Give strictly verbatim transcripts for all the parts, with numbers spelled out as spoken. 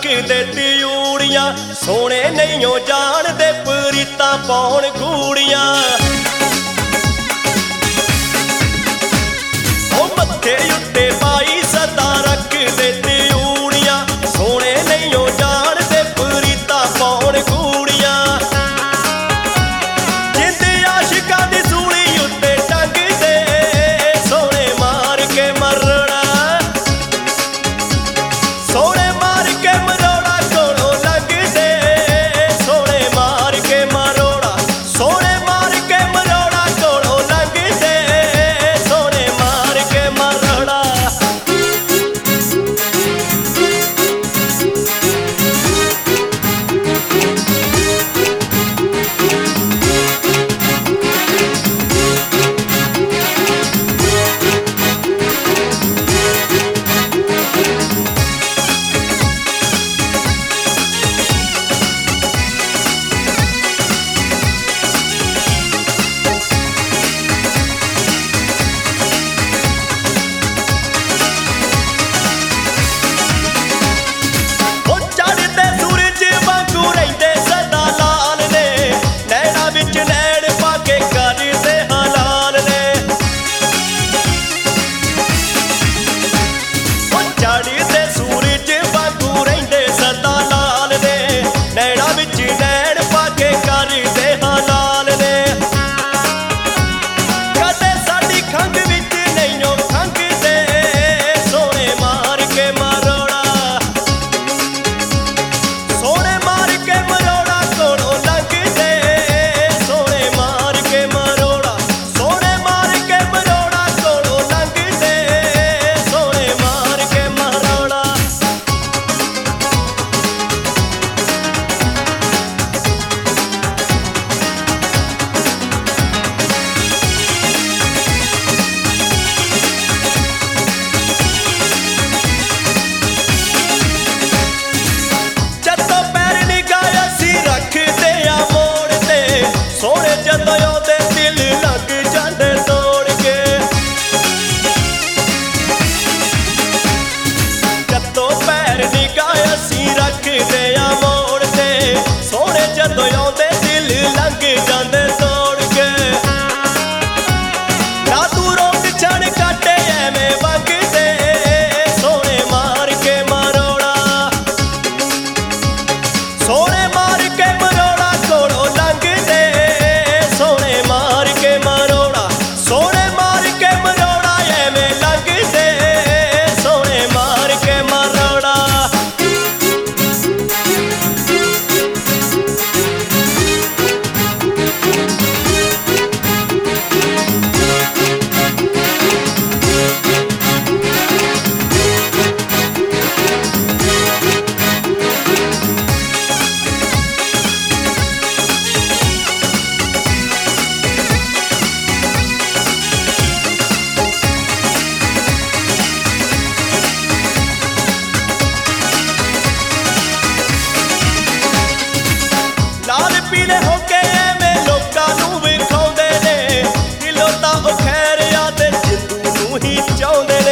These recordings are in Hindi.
दे तियूड़ियां सोने नहीं हो जान दे परीता पाउण गूड़ियां ओ मत्थे उत्ते पाई सदा रख दे तियूड़ियां सोने नहीं हो जान दे परीता पाउण गूड़ियां जिंदे आशिकां दी सूली उत्ते टंग दे सोने मार के मरना सोने मार के मरोड़ा कोलों लंघ दे सोने मार के मरोड़ा सोने मार के मरोड़ा कोलों लंघ दे सोने मार के मरोड़ा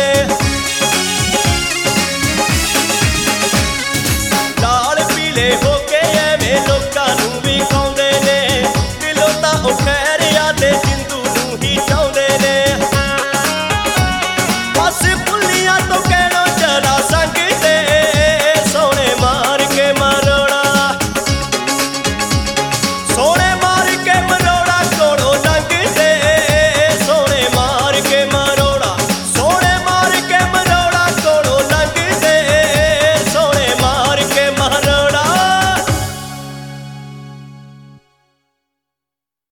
हो